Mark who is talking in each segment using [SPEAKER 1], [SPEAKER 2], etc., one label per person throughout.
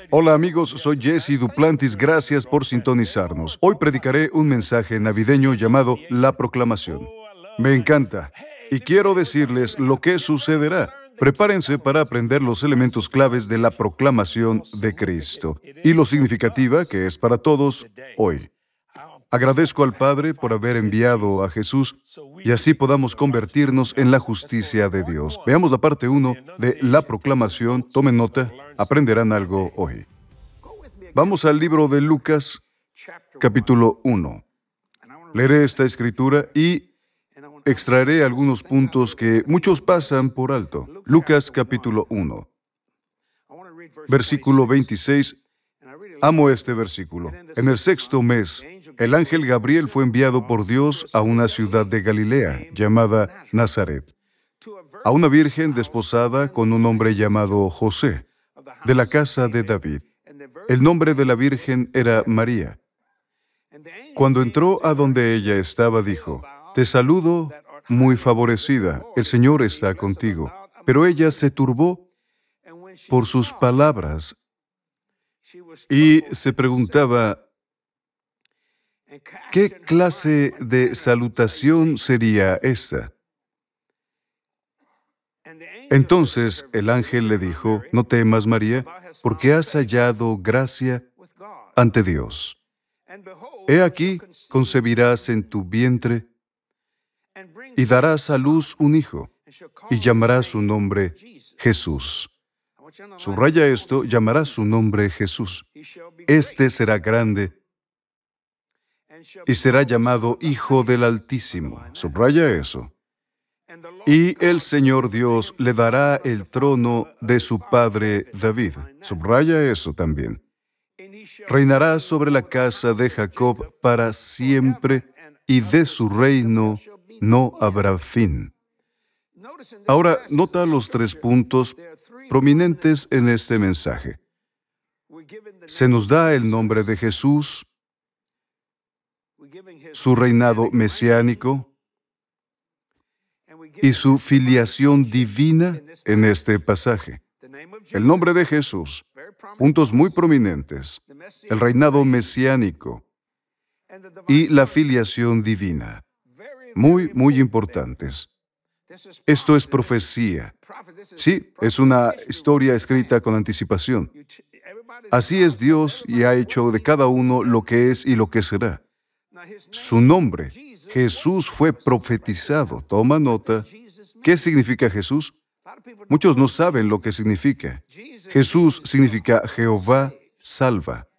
[SPEAKER 1] Hola amigos, soy Jesse Duplantis, gracias por sintonizarnos. Hoy predicaré un mensaje navideño llamado La Proclamación. Me encanta y quiero decirles lo que sucederá. Prepárense para aprender los elementos claves de la proclamación de Cristo y lo significativa que es para todos hoy. Agradezco al Padre por haber enviado a Jesús y así podamos convertirnos en la justicia de Dios. Veamos la parte 1 de la proclamación. Tomen nota, aprenderán algo hoy. Vamos al libro de Lucas, capítulo 1. Leeré esta escritura y extraeré algunos puntos que muchos pasan por alto. Lucas, capítulo 1, versículo 26. Amo este versículo. En el sexto mes, el ángel Gabriel fue enviado por Dios a una ciudad de Galilea llamada Nazaret, a una virgen desposada con un hombre llamado José, de la casa de David. El nombre de la virgen era María. Cuando entró a donde ella estaba, dijo: «Te saludo, muy favorecida, el Señor está contigo». Pero ella se turbó por sus palabras y se preguntaba, ¿qué clase de salutación sería esta? Entonces el ángel le dijo: «No temas, María, porque has hallado gracia ante Dios. He aquí, concebirás en tu vientre y darás a luz un hijo, y llamarás su nombre Jesús». Subraya esto: llamará su nombre Jesús. Este será grande y será llamado Hijo del Altísimo. Subraya eso. Y el Señor Dios le dará el trono de su padre David. Subraya eso también. Reinará sobre la casa de Jacob para siempre, y de su reino no habrá fin. Ahora, nota los 3 puntos prominentes en este mensaje. Se nos da el nombre de Jesús, su reinado mesiánico y su filiación divina en este pasaje. El nombre de Jesús, puntos muy prominentes, el reinado mesiánico y la filiación divina, muy importantes. Esto es profecía. Sí, es una historia escrita con anticipación. Así es Dios y ha hecho de cada uno lo que es y lo que será. Su nombre, Jesús, fue profetizado. Toma nota. ¿Qué significa Jesús? Muchos no saben lo que significa. Jesús significa Jehová salva.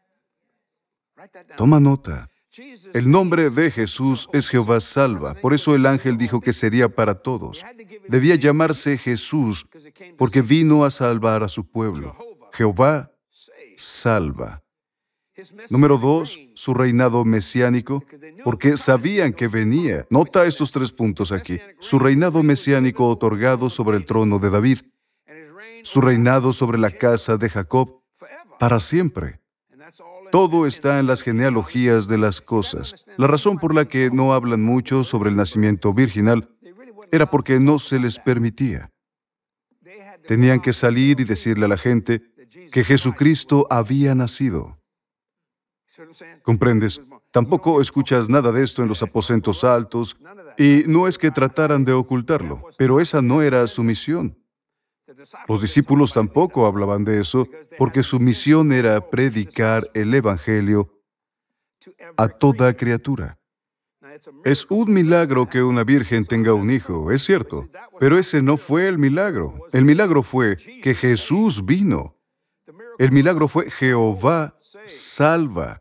[SPEAKER 1] Toma nota. El nombre de Jesús es Jehová salva. Por eso el ángel dijo que sería para todos. Debía llamarse Jesús porque vino a salvar a su pueblo. Jehová salva. Número 2, su reinado mesiánico, porque sabían que venía. Nota estos 3 puntos aquí. Su reinado mesiánico otorgado sobre el trono de David. Su reinado sobre la casa de Jacob para siempre. Todo está en las genealogías de las cosas. La razón por la que no hablan mucho sobre el nacimiento virginal era porque no se les permitía. Tenían que salir y decirle a la gente que Jesucristo había nacido. ¿Comprendes? Tampoco escuchas nada de esto en los aposentos altos, y no es que trataran de ocultarlo, pero esa no era su misión. Los discípulos tampoco hablaban de eso, porque su misión era predicar el Evangelio a toda criatura. Es un milagro que una virgen tenga un hijo, es cierto, pero ese no fue el milagro. El milagro fue que Jesús vino. El milagro fue Jehová salva.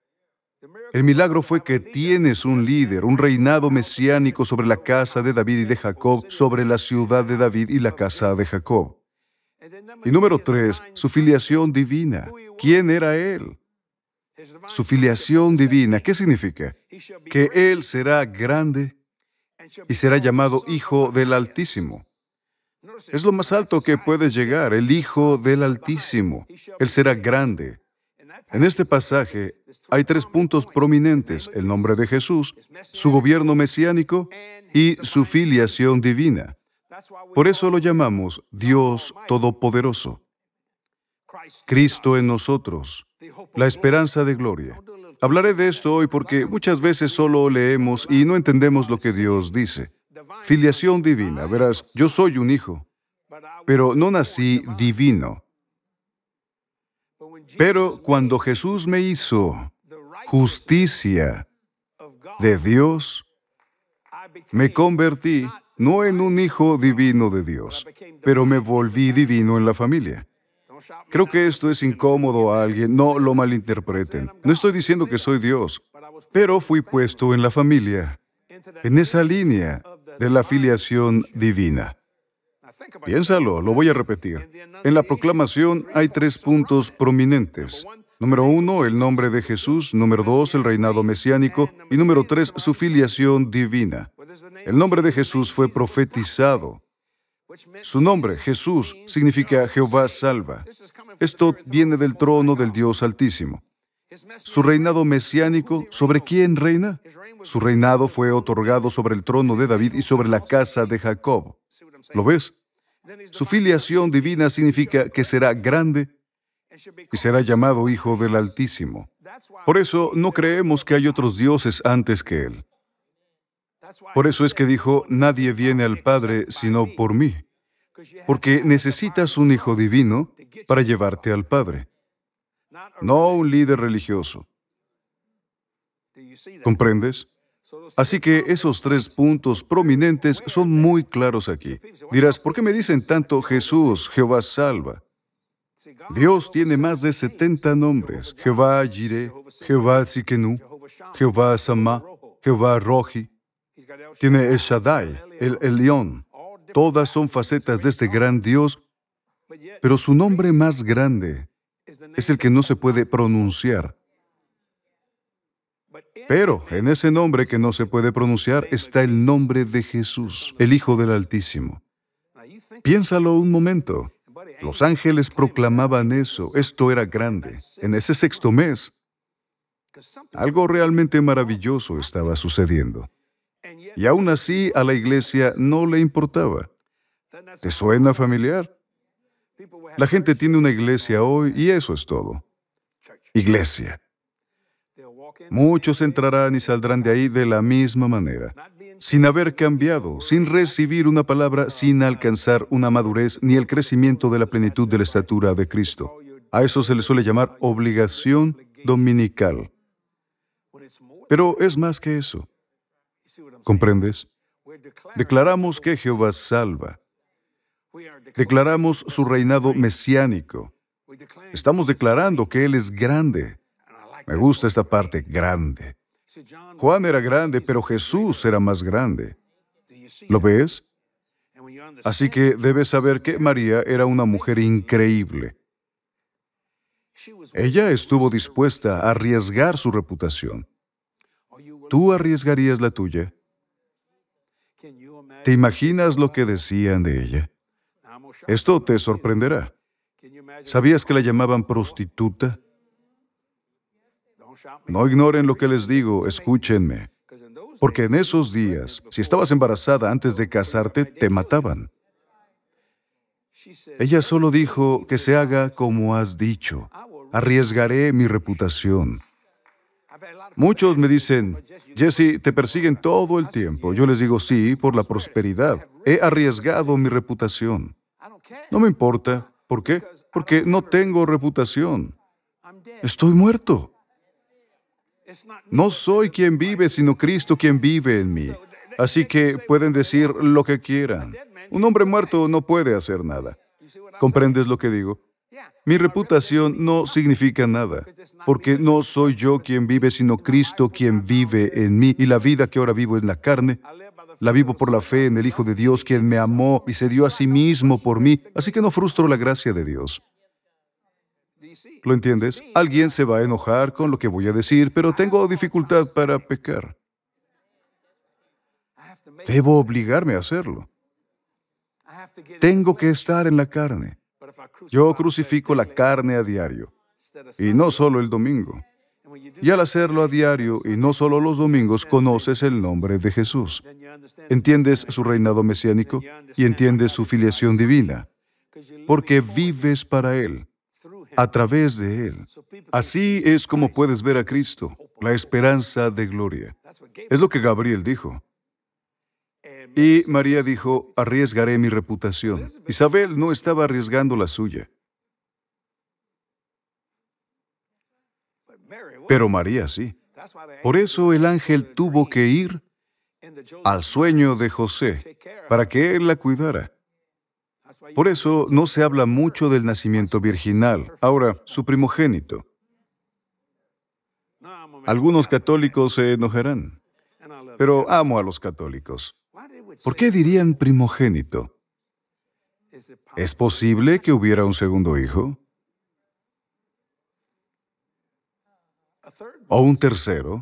[SPEAKER 1] El milagro fue que tienes un líder, un reinado mesiánico sobre la casa de David y de Jacob, sobre la ciudad de David y la casa de Jacob. Y número 3, su filiación divina. ¿Quién era Él? Su filiación divina, ¿qué significa? Que Él será grande y será llamado Hijo del Altísimo. Es lo más alto que puedes llegar, el Hijo del Altísimo. Él será grande. En este pasaje hay 3 puntos prominentes: el nombre de Jesús, su gobierno mesiánico y su filiación divina. Por eso lo llamamos Dios Todopoderoso. Cristo en nosotros, la esperanza de gloria. Hablaré de esto hoy porque muchas veces solo leemos y no entendemos lo que Dios dice. Filiación divina. Verás, yo soy un hijo, pero no nací divino. Pero cuando Jesús me hizo justicia de Dios, me convertí no en un hijo divino de Dios, pero me volví divino en la familia. Creo que esto es incómodo a alguien, no lo malinterpreten. No estoy diciendo que soy Dios, pero fui puesto en la familia, en esa línea de la filiación divina. Piénsalo, lo voy a repetir. En la proclamación hay 3 puntos prominentes. Número 1, el nombre de Jesús. Número 2, el reinado mesiánico. Y número 3, su filiación divina. El nombre de Jesús fue profetizado. Su nombre, Jesús, significa Jehová salva. Esto viene del trono del Dios Altísimo. Su reinado mesiánico, ¿sobre quién reina? Su reinado fue otorgado sobre el trono de David y sobre la casa de Jacob. ¿Lo ves? Su filiación divina significa que será grande y será llamado Hijo del Altísimo. Por eso no creemos que hay otros dioses antes que Él. Por eso es que dijo, nadie viene al Padre sino por mí. Porque necesitas un Hijo divino para llevarte al Padre, no un líder religioso. ¿Comprendes? Así que esos 3 puntos prominentes son muy claros aquí. Dirás, ¿por qué me dicen tanto Jesús, Jehová salva? Dios tiene más de 70 nombres. Jehová Jireh, Jehová Tzikenu, Jehová Sama, Jehová Rohi. Tiene el Shaddai, el Elión. Todas son facetas de este gran Dios, pero su nombre más grande es el que no se puede pronunciar. Pero en ese nombre que no se puede pronunciar está el nombre de Jesús, el Hijo del Altísimo. Piénsalo un momento. Los ángeles proclamaban eso. Esto era grande. En ese 6º mes, algo realmente maravilloso estaba sucediendo. Y aún así, a la iglesia no le importaba. ¿Te suena familiar? La gente tiene una iglesia hoy y eso es todo. Iglesia. Muchos entrarán y saldrán de ahí de la misma manera, sin haber cambiado, sin recibir una palabra, sin alcanzar una madurez ni el crecimiento de la plenitud de la estatura de Cristo. A eso se le suele llamar obligación dominical. Pero es más que eso. ¿Comprendes? Declaramos que Jehová salva. Declaramos su reinado mesiánico. Estamos declarando que Él es grande. Me gusta esta parte, grande. Juan era grande, pero Jesús era más grande. ¿Lo ves? Así que debes saber que María era una mujer increíble. Ella estuvo dispuesta a arriesgar su reputación. ¿Tú arriesgarías la tuya? ¿Te imaginas lo que decían de ella? Esto te sorprenderá. ¿Sabías que la llamaban prostituta? No ignoren lo que les digo, escúchenme. Porque en esos días, si estabas embarazada antes de casarte, te mataban. Ella solo dijo que se haga como has dicho. Arriesgaré mi reputación. Muchos me dicen, Jesse, te persiguen todo el tiempo. Yo les digo, sí, por la prosperidad. He arriesgado mi reputación. No me importa. ¿Por qué? Porque no tengo reputación. Estoy muerto. No soy quien vive, sino Cristo quien vive en mí. Así que pueden decir lo que quieran. Un hombre muerto no puede hacer nada. ¿Comprendes lo que digo? Mi reputación no significa nada, porque no soy yo quien vive, sino Cristo quien vive en mí. Y la vida que ahora vivo en la carne, la vivo por la fe en el Hijo de Dios, quien me amó y se dio a sí mismo por mí. Así que no frustro la gracia de Dios. ¿Lo entiendes? Alguien se va a enojar con lo que voy a decir, pero tengo dificultad para pecar. Debo obligarme a hacerlo. Tengo que estar en la carne. Yo crucifico la carne a diario, y no solo el domingo. Y al hacerlo a diario, y no solo los domingos, conoces el nombre de Jesús. Entiendes su reinado mesiánico y entiendes su filiación divina, porque vives para Él. a través de Él. Así es como puedes ver a Cristo, la esperanza de gloria. Es lo que Gabriel dijo. Y María dijo, arriesgaré mi reputación. Isabel no estaba arriesgando la suya, pero María sí. Por eso el ángel tuvo que ir al sueño de José para que él la cuidara. Por eso no se habla mucho del nacimiento virginal. Ahora, su primogénito. Algunos católicos se enojarán, pero amo a los católicos. ¿Por qué dirían primogénito? ¿Es posible que hubiera un segundo hijo? ¿O un tercero?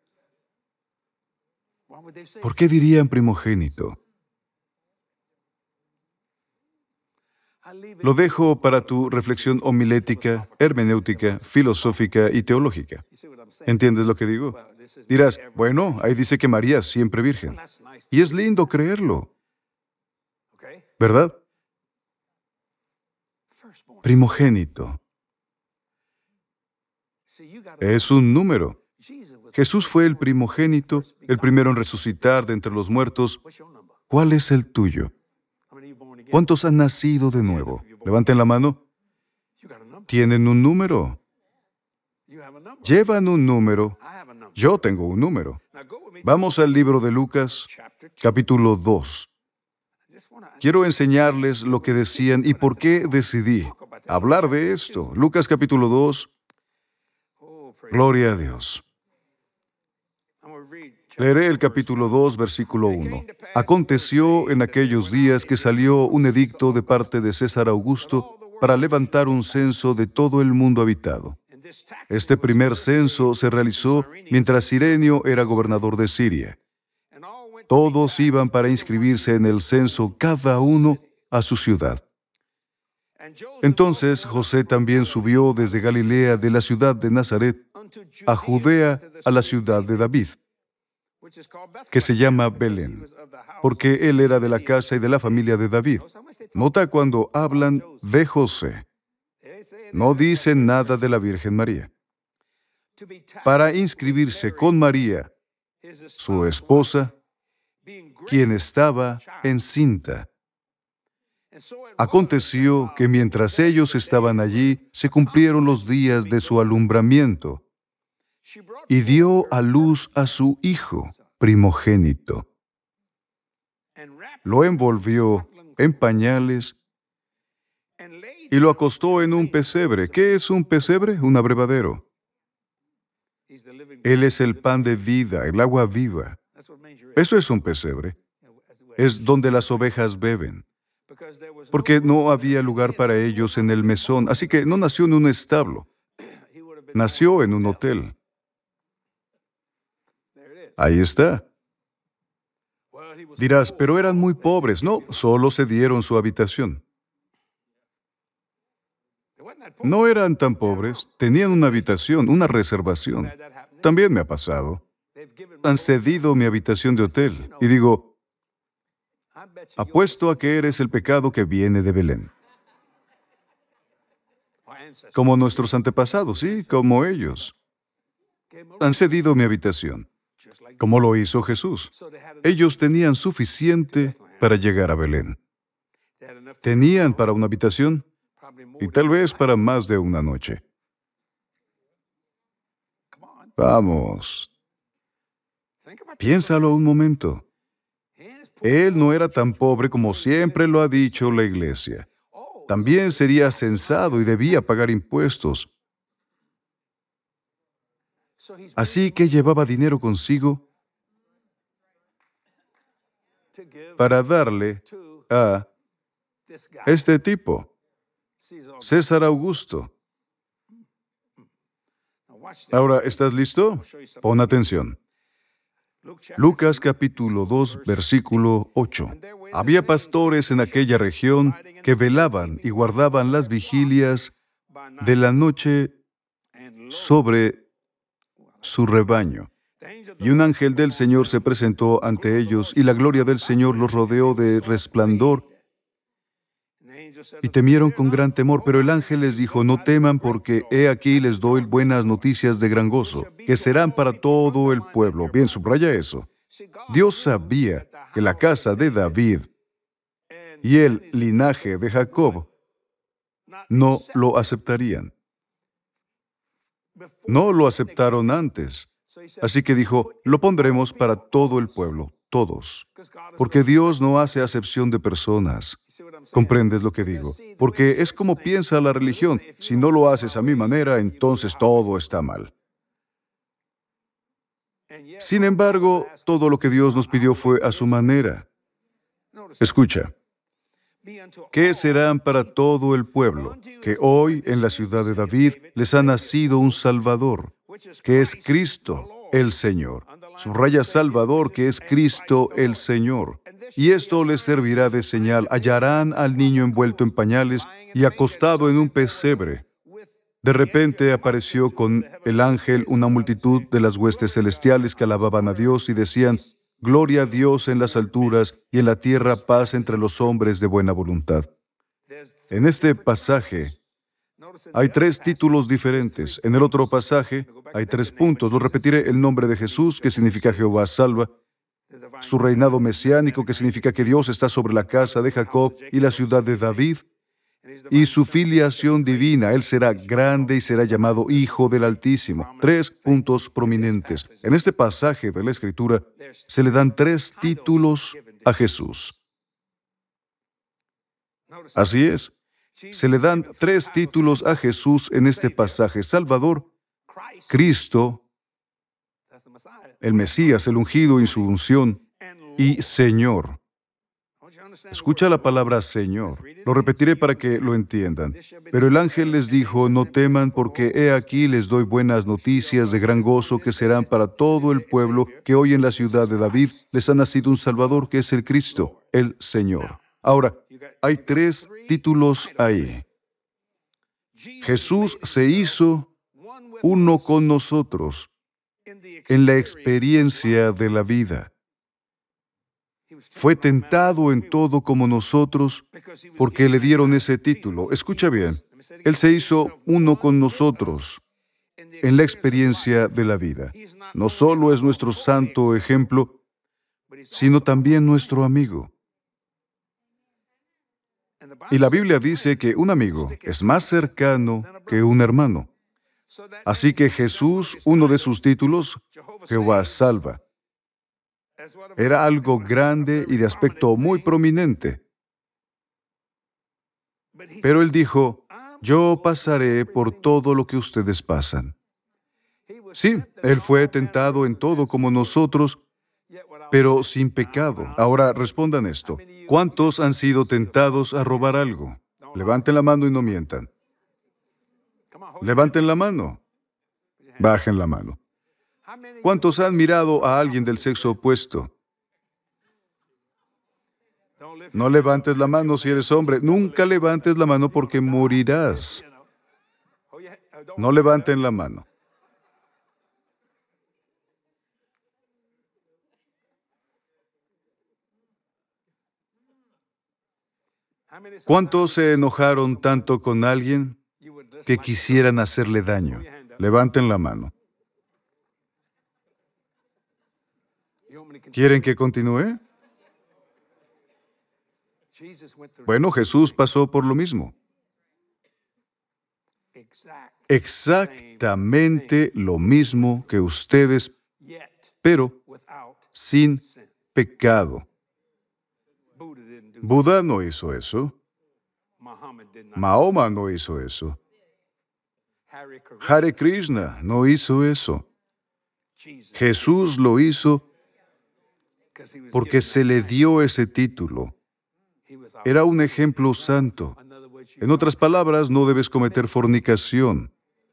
[SPEAKER 1] ¿Por qué dirían primogénito? Lo dejo para tu reflexión homilética, hermenéutica, filosófica y teológica. ¿Entiendes lo que digo? Dirás, bueno, ahí dice que María es siempre virgen. Y es lindo creerlo, ¿verdad? Primogénito. Es un número. Jesús fue el primogénito, el primero en resucitar de entre los muertos. ¿Cuál es el tuyo? ¿Cuántos han nacido de nuevo? Levanten la mano. ¿Tienen un número? Llevan un número. Yo tengo un número. Vamos al libro de Lucas, capítulo 2. Quiero enseñarles lo que decían y por qué decidí hablar de esto. Lucas, capítulo 2. Gloria a Dios. Leeré el capítulo 2, versículo 1. Aconteció en aquellos días que salió un edicto de parte de César Augusto para levantar un censo de todo el mundo habitado. Este primer censo se realizó mientras Cirenio era gobernador de Siria. Todos iban para inscribirse en el censo, cada uno a su ciudad. Entonces José también subió desde Galilea, de la ciudad de Nazaret, a Judea, a la ciudad de David, que se llama Belén, porque él era de la casa y de la familia de David. Nota cuando hablan de José, no dicen nada de la Virgen María. Para inscribirse con María, su esposa, quien estaba encinta. Aconteció que mientras ellos estaban allí, se cumplieron los días de su alumbramiento, y dio a luz a su hijo primogénito. Lo envolvió en pañales y lo acostó en un pesebre. ¿Qué es un pesebre? Un abrevadero. Él es el pan de vida, el agua viva. Eso es un pesebre. Es donde las ovejas beben, porque no había lugar para ellos en el mesón, así que no nació en un establo, nació en un hotel. Ahí está. Dirás, pero eran muy pobres. No, solo se dieron su habitación. No eran tan pobres, tenían una habitación, una reservación. También me ha pasado. Han cedido mi habitación de hotel y digo, apuesto a que eres el pecado que viene de Belén. Como nuestros antepasados, sí, como ellos. Han cedido mi habitación, como lo hizo Jesús. Ellos tenían suficiente para llegar a Belén. Tenían para una habitación y tal vez para más de una noche. Vamos, piénsalo un momento. Él no era tan pobre como siempre lo ha dicho la iglesia. También sería censado y debía pagar impuestos. Así que llevaba dinero consigo para darle a este tipo, César Augusto. Ahora, ¿estás listo? Pon atención. Lucas capítulo 2, versículo 8. Había pastores en aquella región que velaban y guardaban las vigilias de la noche sobre su rebaño. Y un ángel del Señor se presentó ante ellos, y la gloria del Señor los rodeó de resplandor, y temieron con gran temor, pero el ángel les dijo, no teman, porque he aquí les doy buenas noticias de gran gozo, que serán para todo el pueblo. Bien, subraya eso. Dios sabía que la casa de David y el linaje de Jacob no lo aceptarían. No lo aceptaron antes. Así que dijo, lo pondremos para todo el pueblo, todos. Porque Dios no hace acepción de personas. ¿Comprendes lo que digo? Porque es como piensa la religión. Si no lo haces a mi manera, entonces todo está mal. Sin embargo, todo lo que Dios nos pidió fue a su manera. Escucha. ¿Qué serán para todo el pueblo? Que hoy en la ciudad de David les ha nacido un Salvador, que es Cristo el Señor. Subraya Salvador, que es Cristo el Señor. Y esto les servirá de señal. Hallarán al niño envuelto en pañales y acostado en un pesebre. De repente apareció con el ángel una multitud de las huestes celestiales que alababan a Dios y decían, Gloria a Dios en las alturas y en la tierra paz entre los hombres de buena voluntad. En este pasaje hay 3 títulos diferentes. En el otro pasaje hay 3 puntos. Lo repetiré: el nombre de Jesús, que significa Jehová salva; su reinado mesiánico, que significa que Dios está sobre la casa de Jacob y la ciudad de David; y su filiación divina. Él será grande y será llamado Hijo del Altísimo. 3 puntos prominentes. En este pasaje de la Escritura se le dan 3 títulos a Jesús. Así es. Se le dan 3 títulos a Jesús en este pasaje: Salvador, Cristo, el Mesías, el ungido y su unción, y Señor. Escucha la palabra Señor. Lo repetiré para que lo entiendan. Pero el ángel les dijo, no teman, porque he aquí les doy buenas noticias de gran gozo, que serán para todo el pueblo, que hoy en la ciudad de David les ha nacido un Salvador, que es el Cristo, el Señor. Ahora, hay 3 títulos ahí. Jesús se hizo uno con nosotros en la experiencia de la vida. Fue tentado en todo como nosotros, porque le dieron ese título. Escucha bien, Él se hizo uno con nosotros en la experiencia de la vida. No solo es nuestro santo ejemplo, sino también nuestro amigo. Y la Biblia dice que un amigo es más cercano que un hermano. Así que Jesús, uno de sus títulos, Jehová salva, era algo grande y de aspecto muy prominente. Pero Él dijo, yo pasaré por todo lo que ustedes pasan. Sí, Él fue tentado en todo como nosotros, pero sin pecado. Ahora respondan esto. ¿Cuántos han sido tentados a robar algo? Levanten la mano y no mientan. Levanten la mano. Bajen la mano. ¿Cuántos han mirado a alguien del sexo opuesto? No levantes la mano si eres hombre. Nunca levantes la mano porque morirás. No levanten la mano. ¿Cuántos se enojaron tanto con alguien que quisieran hacerle daño? Levanten la mano. ¿Quieren que continúe? Bueno, Jesús pasó por lo mismo. Exactamente lo mismo que ustedes, pero sin pecado. Buda no hizo eso. Mahoma no hizo eso. Hare Krishna no hizo eso. Jesús lo hizo porque se le dio ese título. Era un ejemplo santo. En otras palabras, no debes cometer fornicación.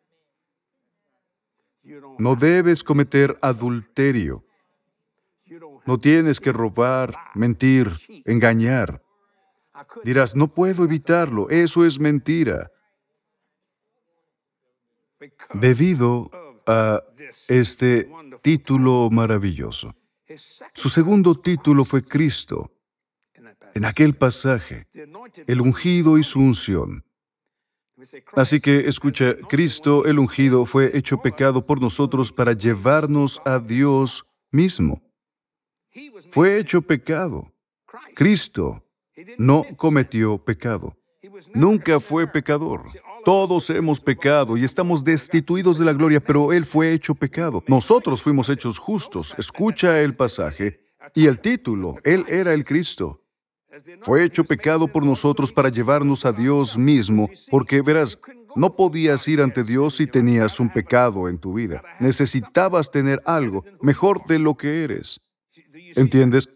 [SPEAKER 1] No debes cometer adulterio. No tienes que robar, mentir, engañar. Dirás, no puedo evitarlo. Eso es mentira. Debido a este título maravilloso. Su segundo título fue Cristo. en aquel pasaje, el ungido y su unción. Así que, escucha, Cristo, el ungido, fue hecho pecado por nosotros para llevarnos a Dios mismo. Fue hecho pecado. Cristo no cometió pecado. Nunca fue pecador. Todos hemos pecado y estamos destituidos de la gloria, pero Él fue hecho pecado. Nosotros fuimos hechos justos. Escucha el pasaje y el título. Él era el Cristo. Fue hecho pecado por nosotros para llevarnos a Dios mismo, porque, verás, no podías ir ante Dios si tenías un pecado en tu vida. Necesitabas tener algo mejor de lo que eres. ¿Entiendes?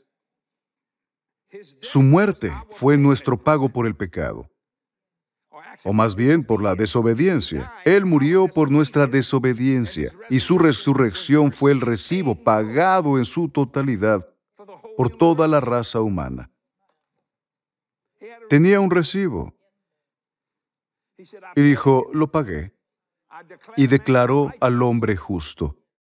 [SPEAKER 1] Su muerte fue nuestro pago por el pecado, o más bien por la desobediencia. Él murió por nuestra desobediencia y su resurrección fue el recibo pagado en su totalidad por toda la raza humana. Tenía un recibo y dijo, lo pagué, y declaró al hombre justo.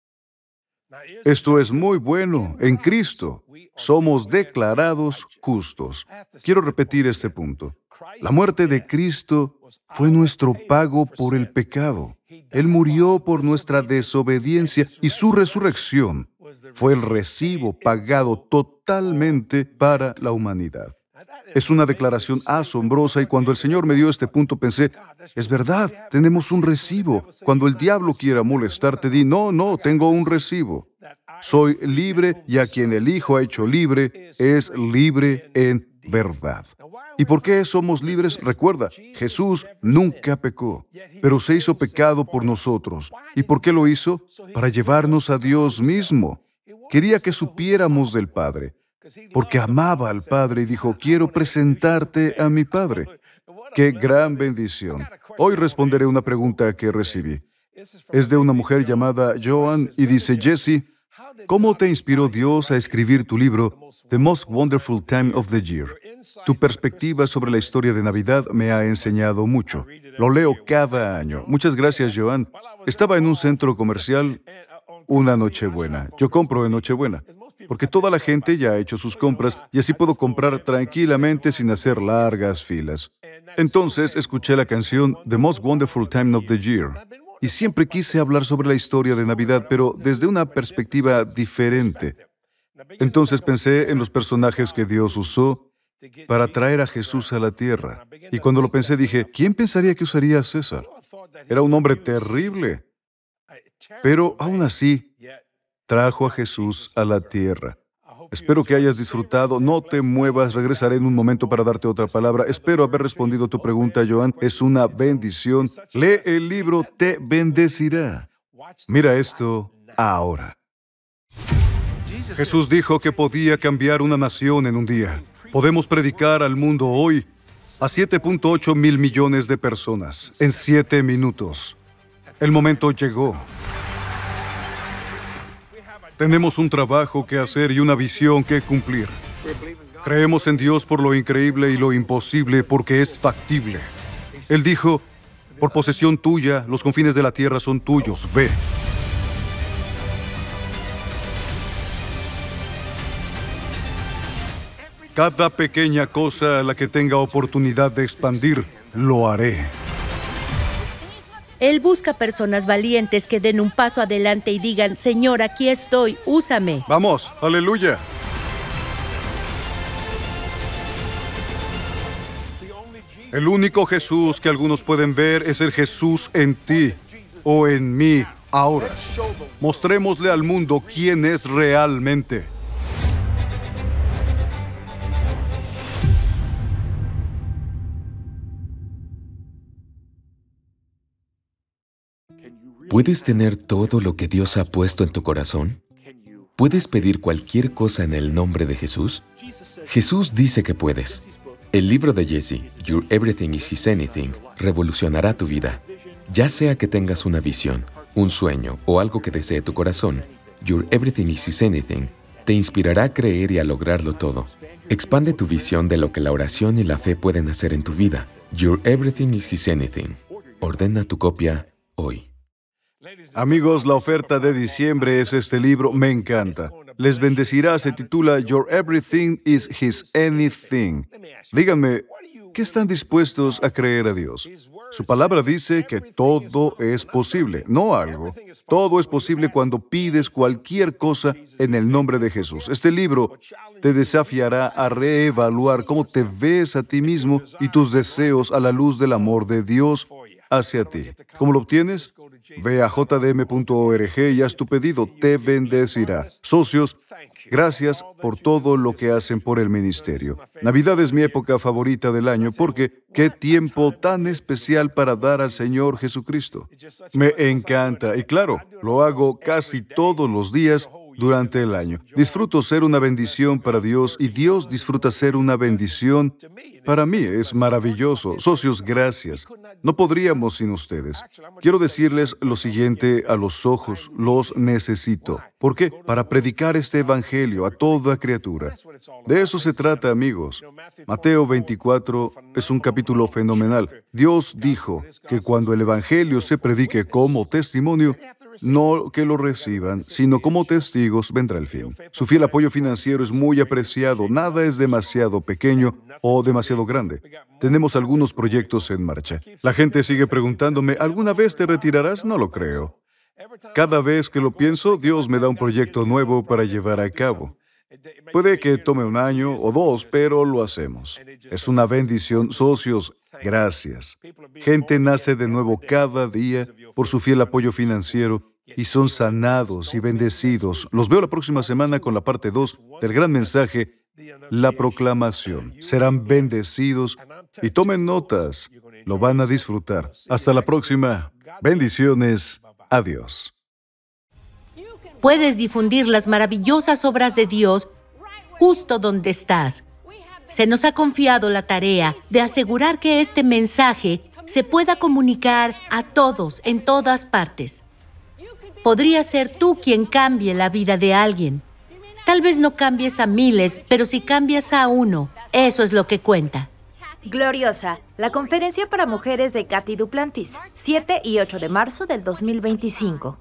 [SPEAKER 1] Esto es muy bueno. En Cristo somos declarados justos. Quiero repetir este punto. La muerte de Cristo fue nuestro pago por el pecado. Él murió por nuestra desobediencia y su resurrección fue el recibo pagado totalmente para la humanidad. Es una declaración asombrosa y cuando el Señor me dio este punto pensé, es verdad, tenemos un recibo. Cuando el diablo quiera molestarte, di, no, tengo un recibo. Soy libre y a quien el Hijo ha hecho libre es libre en verdad. ¿Y por qué somos libres? Recuerda, Jesús nunca pecó, pero se hizo pecado por nosotros. ¿Y por qué lo hizo? Para llevarnos a Dios mismo. Quería que supiéramos del Padre, porque amaba al Padre y dijo, quiero presentarte a mi Padre. ¡Qué gran bendición! Hoy responderé una pregunta que recibí. Es de una mujer llamada Joan y dice, Jesse, ¿cómo te inspiró Dios a escribir tu libro, The Most Wonderful Time of the Year? Tu perspectiva sobre la historia de Navidad me ha enseñado mucho. Lo leo cada año. Muchas gracias, Joan. Estaba en un centro comercial una Nochebuena. Yo compro en Nochebuena, porque toda la gente ya ha hecho sus compras y así puedo comprar tranquilamente sin hacer largas filas. Entonces escuché la canción The Most Wonderful Time of the Year y siempre quise hablar sobre la historia de Navidad, pero desde una perspectiva diferente. Entonces pensé en los personajes que Dios usó para traer a Jesús a la tierra. Y cuando lo pensé dije, ¿quién pensaría que usaría a César? Era un hombre terrible, pero aún así trajo a Jesús a la tierra. Espero que hayas disfrutado. No te muevas, regresaré en un momento para darte otra palabra. Espero haber respondido tu pregunta, Joan. Es una bendición. Lee el libro, te bendecirá. Mira esto ahora. Jesús dijo que podía cambiar una nación en un día. Podemos predicar al mundo hoy a 7.8 mil millones de personas en 7 minutos. El momento llegó. Tenemos un trabajo que hacer y una visión que cumplir. Creemos en Dios por lo increíble y lo imposible porque es factible. Él dijo, por posesión tuya, los confines de la tierra son tuyos. Ve. Cada pequeña cosa a la que tenga oportunidad de expandir, lo haré.
[SPEAKER 2] Él busca personas valientes que den un paso adelante y digan, Señor, aquí estoy, úsame.
[SPEAKER 1] Vamos, aleluya. El único Jesús que algunos pueden ver es el Jesús en ti o en mí ahora. Mostrémosle al mundo quién es realmente.
[SPEAKER 3] ¿Puedes tener todo lo que Dios ha puesto en tu corazón? ¿Puedes pedir cualquier cosa en el nombre de Jesús? Jesús dice que puedes. El libro de Jesse, Your Everything is His Anything, revolucionará tu vida. Ya sea que tengas una visión, un sueño o algo que desee tu corazón, Your Everything is His Anything te inspirará a creer y a lograrlo todo. Expande tu visión de lo que la oración y la fe pueden hacer en tu vida. Your Everything is His Anything. Ordena tu copia hoy.
[SPEAKER 1] Amigos, la oferta de diciembre es este libro. Me encanta. les bendecirá se titula Your Everything is His Anything. Díganme, ¿qué están dispuestos a creer a Dios? Su palabra dice que todo es posible, no algo. Todo es posible cuando pides cualquier cosa en el nombre de Jesús. Este libro te desafiará a reevaluar cómo te ves a ti mismo y tus deseos a la luz del amor de Dios hacia ti. ¿Cómo lo obtienes? Ve a jdm.org y haz tu pedido. Te bendecirá. Socios, gracias por todo lo que hacen por el ministerio. Navidad es mi época favorita del año porque qué tiempo tan especial para dar al Señor Jesucristo. Me encanta y claro, lo hago casi todos los días durante el año. Disfruto ser una bendición para Dios y Dios disfruta ser una bendición para mí. Es maravilloso. Socios, gracias. No podríamos sin ustedes. Quiero decirles lo siguiente a los ojos. Los necesito. ¿Por qué? Para predicar este evangelio a toda criatura. De eso se trata, amigos. Mateo 24 es un capítulo fenomenal. Dios dijo que cuando el evangelio se predique como testimonio, no que lo reciban, sino como testigos vendrá el fin. Su fiel apoyo financiero es muy apreciado. Nada es demasiado pequeño o demasiado grande. Tenemos algunos proyectos en marcha. La gente sigue preguntándome, ¿alguna vez te retirarás? No lo creo. Cada vez que lo pienso, Dios me da un proyecto nuevo para llevar a cabo. Puede que tome un año o dos, pero lo hacemos. Es una bendición, socios. Gracias. Gente nace de nuevo cada día por su fiel apoyo financiero y son sanados y bendecidos. Los veo la próxima semana con la parte 2 del gran mensaje, la proclamación. Serán bendecidos y tomen notas. Lo van a disfrutar. Hasta la próxima. Bendiciones. Adiós.
[SPEAKER 2] Puedes difundir las maravillosas obras de Dios justo donde estás. Se nos ha confiado la tarea de asegurar que este mensaje se pueda comunicar a todos en todas partes. Podría ser tú quien cambie la vida de alguien. Tal vez no cambies a miles, pero si cambias a uno, eso es lo que cuenta.
[SPEAKER 4] Gloriosa, la conferencia para mujeres de Cathy Duplantis, 7 y 8 de marzo del 2025.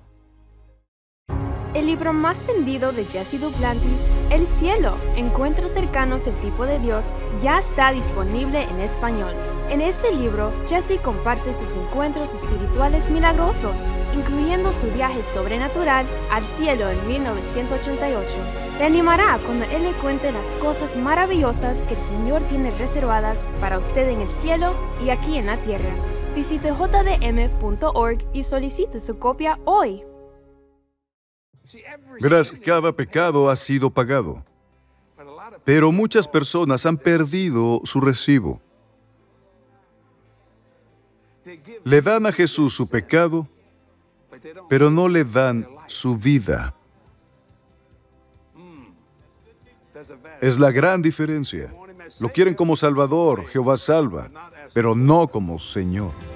[SPEAKER 5] El libro más vendido de Jesse Duplantis, El Cielo, Encuentros cercanos al tipo de Dios, ya está disponible en español. En este libro, Jesse comparte sus encuentros espirituales milagrosos, incluyendo su viaje sobrenatural al cielo en 1988. Te animará cuando él le cuente las cosas maravillosas que el Señor tiene reservadas para usted en el cielo y aquí en la tierra. Visite jdm.org y solicite su copia hoy.
[SPEAKER 1] Verás, cada pecado ha sido pagado, pero muchas personas han perdido su recibo. Le dan a Jesús su pecado, pero no le dan su vida. Es la gran diferencia. Lo quieren como Salvador, Jehová salva, pero no como Señor.